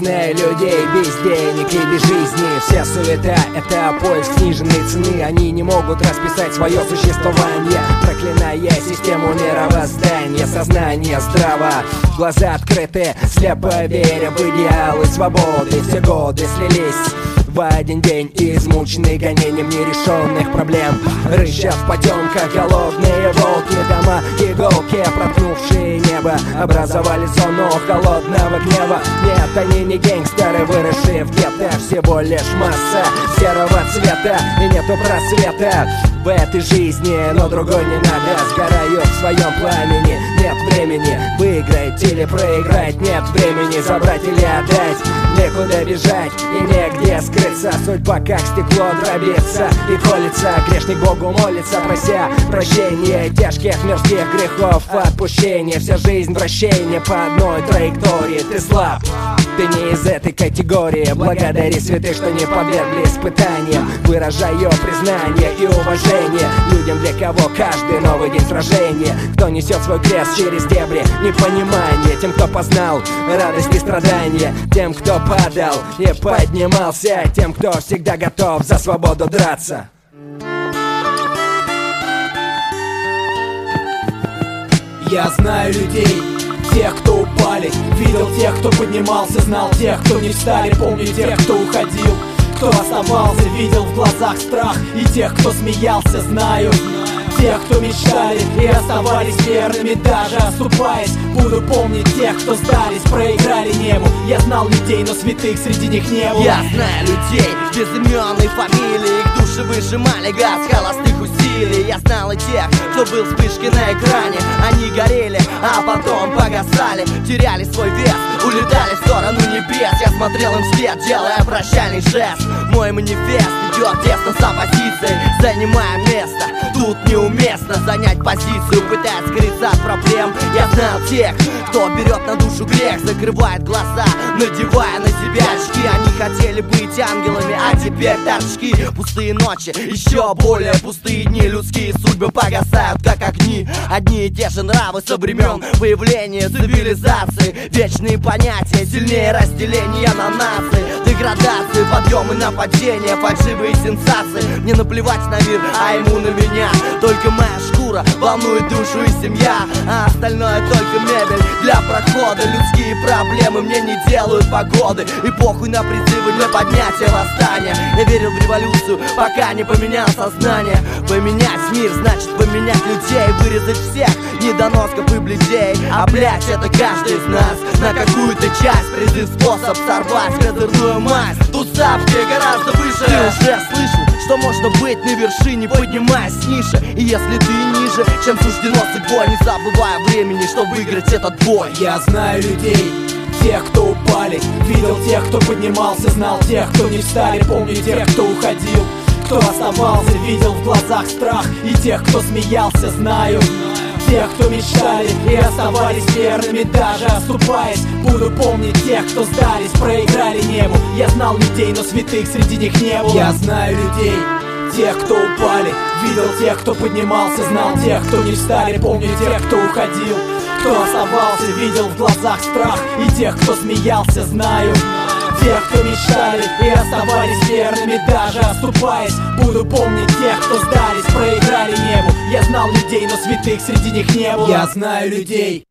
знаю людей без денег и без жизни. Вся суета — это поиск сниженной цены. Они не могут расписать свое существование, проклиная систему мировоздания. Сознание здраво, глаза открыты, слепо веря в идеалы свободы. Все годы слились в один день, измученный гонением нерешенных проблем. Рычат в потемках голодные волки. Дома иголки, проткнувшие небо, образовали зону холодного гнева. Нет, они не гангстеры, выросшие в гетто. Всего лишь масса серого цвета, и нету просвета в этой жизни, но другой не надо. Сгорают в своем пламени, нет времени выиграть или проиграть. Нет времени забрать или отдать, некуда бежать и негде скрыться. Судьба как стекло дробится и колется. Грешник Богу молится, прося прощения тяжких мирских грехов, отпущения. Вся жизнь вращение по одной траектории. Ты слаб, ты не из этой категории. Благодари святых, что не подвергли испытаниям. Выражаю признание и уважение людям, для кого каждый новый день сражения. Кто несет свой крест через дебри непонимания. Тем, кто познал радость и страдания. Тем, кто падал и поднимался. Тем, кто всегда готов за свободу драться. Я знаю людей, тех, кто упали, видел тех, кто поднимался, знал тех, кто не встали, помню тех, кто уходил, кто оставался, видел в глазах страх, и тех, кто смеялся, знаю тех, кто мечтали и оставались верными, даже оступаясь. Буду помнить тех, кто сдались, проиграли небу. Я знал людей, но святых среди них не было. Я знаю людей без имен и фамилий, их души выжимали газ холостых усилий. Я знал и тех, кто был вспышкой на экране. Они горели, а потом погасали, теряли свой вес, улетали в сторону небес. Я смотрел им вслед, делая прощальный жест. Мой манифест идет тесно с оппозицией, занимая место. Тут неуместно занять позицию, пытаясь скрыться от проблем. Я знал тех, кто берет на душу грех, закрывает глаза, надевая на себя очки. Они хотели быть ангелами, а теперь торчки. Пустые ночи, еще более пустые дни. Людские судьбы погасают, как огни. Одни и те же нравы со времен появления цивилизации. Вечные понятия, сильнее разделения на нации. Деградации, подъемы, нападения, фальшивые сенсации. Мне наплевать на мир, а ему на меня. Только моя шкура волнует душу и семья, а остальное только мебель для прохода. Людские проблемы мне не делают погоды, и похуй на призывы для поднятия восстания. Я верил в революцию, пока не поменял сознание. Поменять мир значит поменять людей, вырезать всех недоносков и блядей. А блять, это каждый из нас на какую-то часть призыв, способ сорвать козырную мазь. Тут ставки гораздо выше. Ты уже слышал, что можно быть на вершине, поднимаясь ниже. И если ты ниже, чем суждено судьбой, не забывая времени, чтобы выиграть этот бой. Я знаю людей, тех, кто упали, видел тех, кто поднимался, знал тех, кто не встали, помню тех, кто уходил, кто оставался, видел в глазах страх, и тех, кто смеялся, знаю тех, кто мечтали и оставались верными, даже оступаясь. Буду помнить тех, кто сдались, проиграли небу. Я знал людей, но святых среди них не было. Я знаю людей, тех, кто упали, видел тех, кто поднимался, знал тех, кто не встали, помню тех, кто уходил, кто оставался, видел в глазах страх, и тех, кто смеялся, знаю тех, кто мечтали и оставались верными, даже оступаясь. Буду помнить тех, кто сдались, проиграли небу. Я знал людей, но святых среди них не было. Я знаю людей.